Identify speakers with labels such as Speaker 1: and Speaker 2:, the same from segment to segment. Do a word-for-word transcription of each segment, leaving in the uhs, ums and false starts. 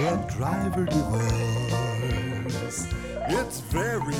Speaker 1: truck driver divorce. It's very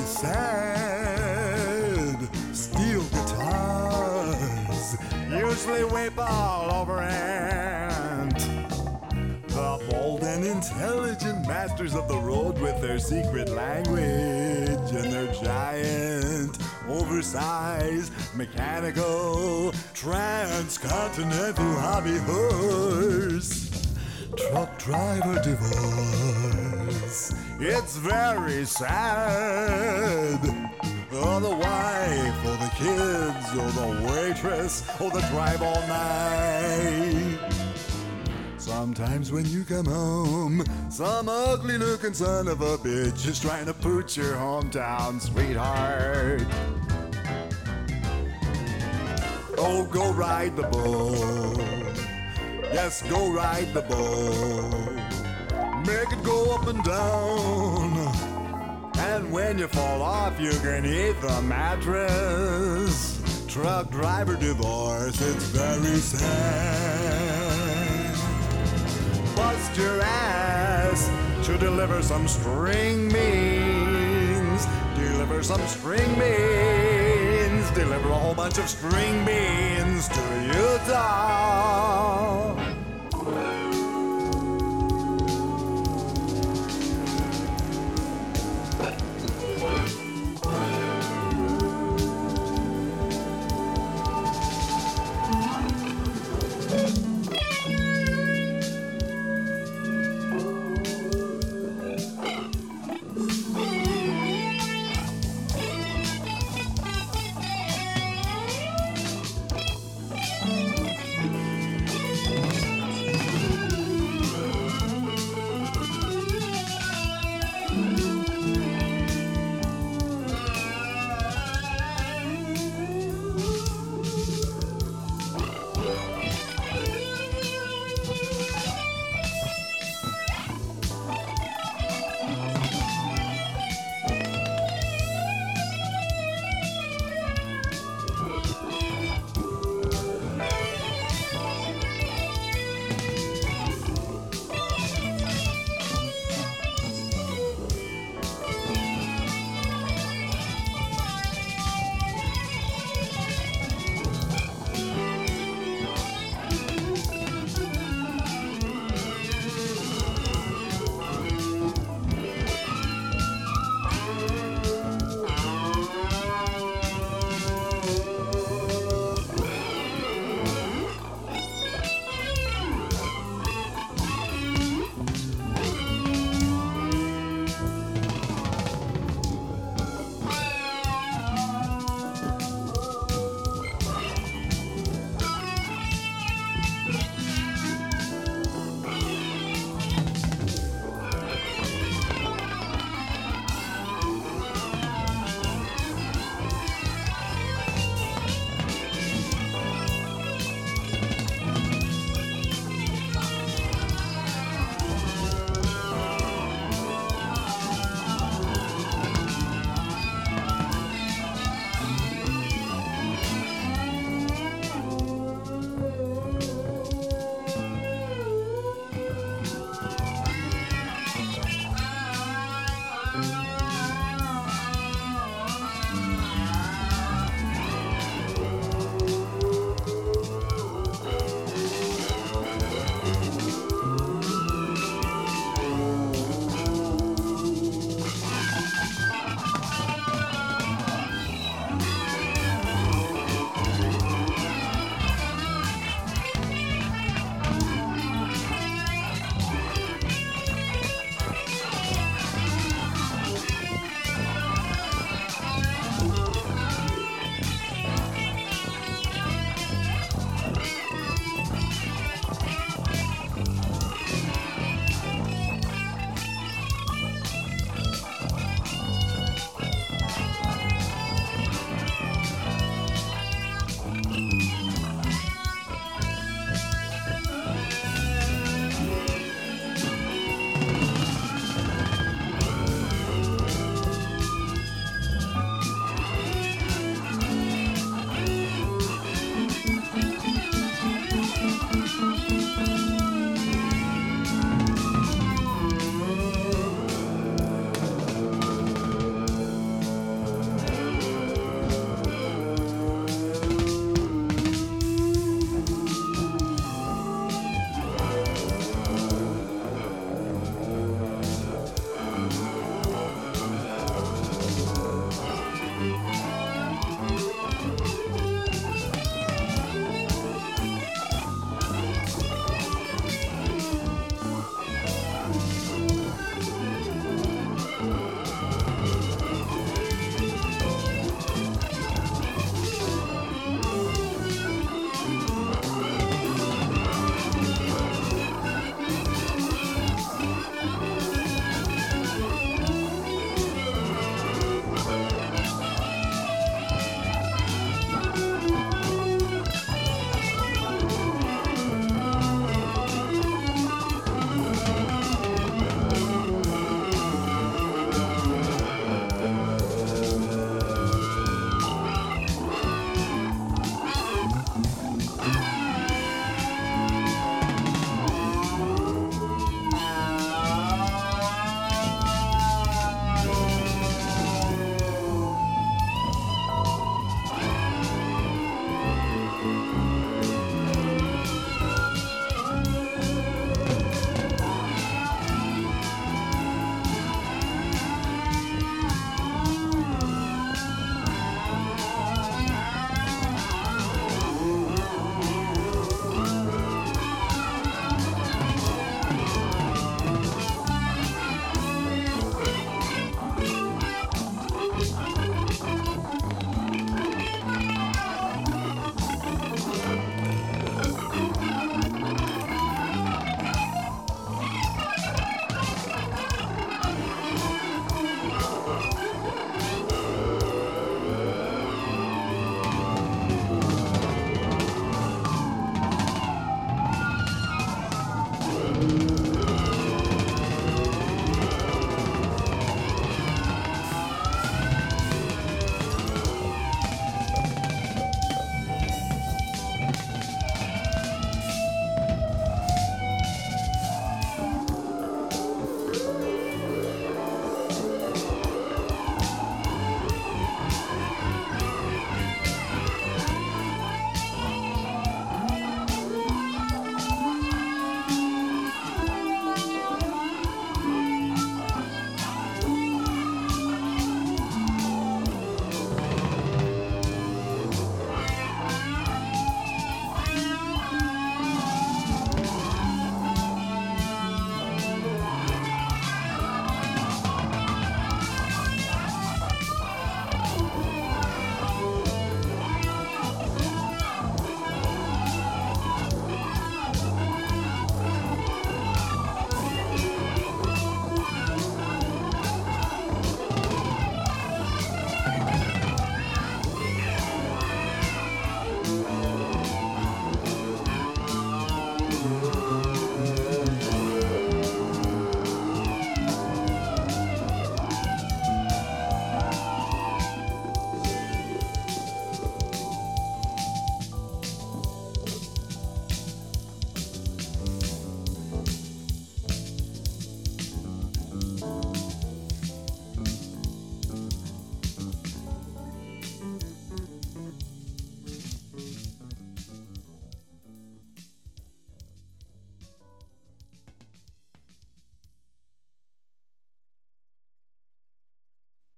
Speaker 1: sad. Steel guitars usually weep all over it. The bold and intelligent masters of the road with their secret language and their giant, oversized, mechanical, transcontinental hobby horse. Truck driver divorce. It's very sad. Or the wife, or the kids, or the waitress, or the drive all night. Sometimes when you come home, some ugly looking son of a bitch is trying to pooch your hometown sweetheart. Oh, go ride the bull. Yes, go ride the bull. Make it go up and down. And when you fall off, you can eat the mattress. Truck driver divorce, it's very sad. Bust your ass to deliver some string beans. Deliver some string beans. Deliver a whole bunch of string beans to Utah.